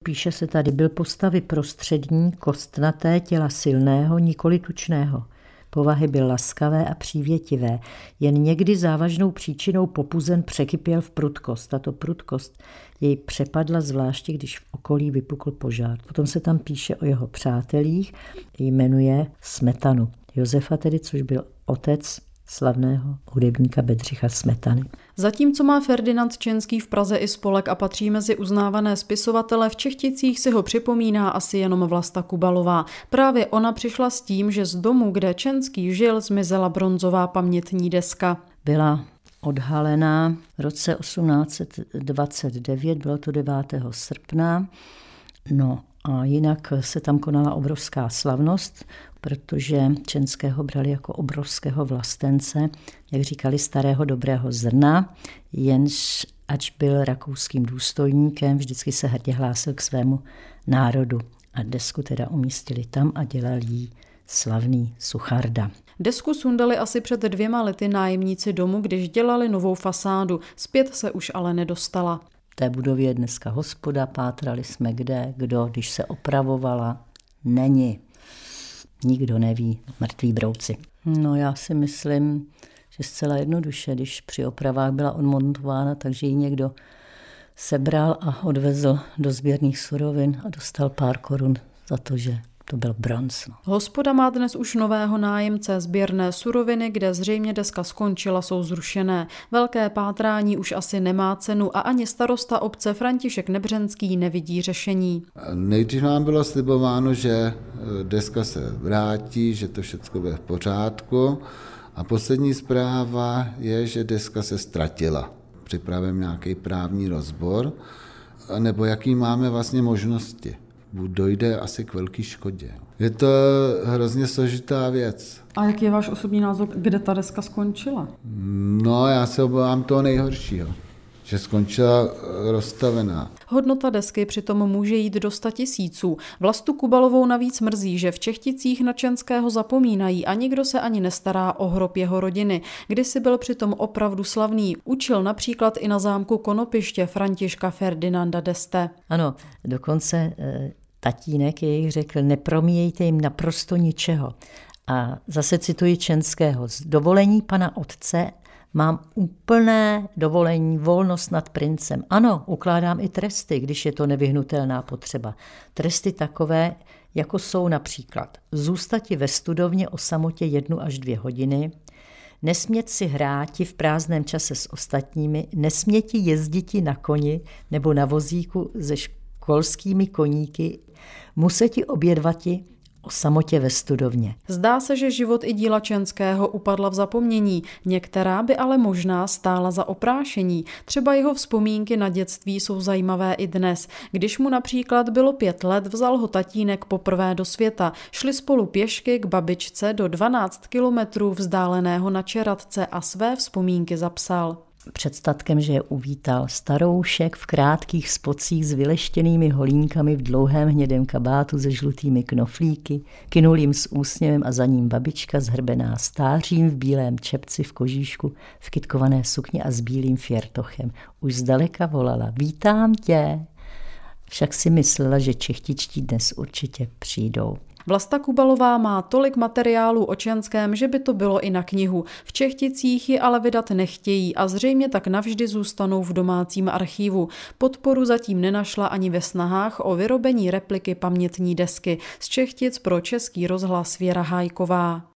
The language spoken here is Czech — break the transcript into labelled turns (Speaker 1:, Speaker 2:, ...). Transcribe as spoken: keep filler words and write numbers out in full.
Speaker 1: Píše se tady, byl postavy prostřední, kostnaté, těla silného, nikoli tučného. Povahy byl laskavé a přívětivé, jen někdy závažnou příčinou popuzen překypěl v prudkost. Tato prudkost jej přepadla zvláště, když v okolí vypukl požár. Potom se tam píše o jeho přátelích, jmenuje Smetanu. Josefa tedy, což byl otec slavného hudebníka Bedřicha Smetany.
Speaker 2: Zatímco má Ferdinand Čenský v Praze i spolek a patří mezi uznávané spisovatele, v Čechticích si ho připomíná asi jenom Vlasta Kubalová. Právě ona přišla s tím, že z domu, kde Čenský žil, zmizela bronzová pamětní deska.
Speaker 1: Byla odhalená v roce osmnáct set dvacet devět, bylo to devátého srpna. No a jinak se tam konala obrovská slavnost, protože Čenského brali jako obrovského vlastence, jak říkali, starého dobrého zrna, jenž ač byl rakouským důstojníkem, vždycky se hrdě hlásil k svému národu. A desku teda umístili tam a dělal jí slavný Sucharda.
Speaker 2: Desku sundali asi před dvěma lety nájemníci domu, když dělali novou fasádu. Zpět se už ale nedostala.
Speaker 1: V té budově je dneska hospoda, pátrali jsme kde, kdo, když se opravovala, není. Nikdo neví, mrtví brouci. No já si myslím, že zcela jednoduše, když při opravách byla odmontována, takže ji někdo sebral a odvezl do sběrných surovin a dostal pár korun za to, že to byl bronz. No.
Speaker 2: Hospoda má dnes už nového nájemce. Sběrné suroviny, kde zřejmě deska skončila, jsou zrušené. Velké pátrání už asi nemá cenu a ani starosta obce František Nebřenský nevidí řešení.
Speaker 3: Nejdřív nám bylo slibováno, že deska se vrátí, že to všechno bude v pořádku a poslední zpráva je, že deska se ztratila. Připravím nějaký právní rozbor, nebo jaký máme vlastně možnosti. Dojde asi k velké škodě. Je to hrozně složitá věc.
Speaker 2: A jaký je váš osobní názor, kde ta deska skončila?
Speaker 3: No, já se obávám toho nejhoršího, že skončila rozstavená.
Speaker 2: Hodnota desky přitom může jít do sta tisíců. Vlastu Kubalovou navíc mrzí, že v Čechticích na Čenského zapomínají a nikdo se ani nestará o hrob jeho rodiny. Kdysi byl přitom opravdu slavný. Učil například i na zámku Konopiště Františka Ferdinanda d'Este.
Speaker 1: Ano, dokonce e, tatínek jejich řekl, nepromíjejte jim naprosto ničeho. A zase cituji Čenského, z dovolení pana otce mám úplné dovolení, volnost nad princem. Ano, ukládám i tresty, když je to nevyhnutelná potřeba. Tresty takové, jako jsou například zůstati ve studovně o samotě jednu až dvě hodiny, nesmět si hráti v prázdném čase s ostatními, nesměti jezditi na koni nebo na vozíku se školskými koníky, museti obědvati o samotě ve studovně.
Speaker 2: Zdá se, že život i díla Čenského upadla v zapomnění. Některá by ale možná stála za oprášení. Třeba jeho vzpomínky na dětství jsou zajímavé i dnes. Když mu například bylo pět let, vzal ho tatínek poprvé do světa. Šli spolu pěšky k babičce do dvanáct kilometrů vzdáleného na Čeradce a své vzpomínky zapsal.
Speaker 1: Před statkem, že je uvítal staroušek v krátkých spocích s vyleštěnými holínkami v dlouhém hnědém kabátu se žlutými knoflíky, kynul jim s úsměvem a za ním babička zhrbená stářím v bílém čepci v kožíšku, v kytkované sukni a s bílým fjertochem. Už zdaleka volala, vítám tě. Však si myslela, že čechtičtí dnes určitě přijdou.
Speaker 2: Vlasta Kubalová má tolik materiálů o Čenském, že by to bylo i na knihu. V Čechticích ji ale vydat nechtějí a zřejmě tak navždy zůstanou v domácím archivu. Podporu zatím nenašla ani ve snahách o vyrobení repliky pamětní desky. Z Čechtic pro Český rozhlas Věra Hájková.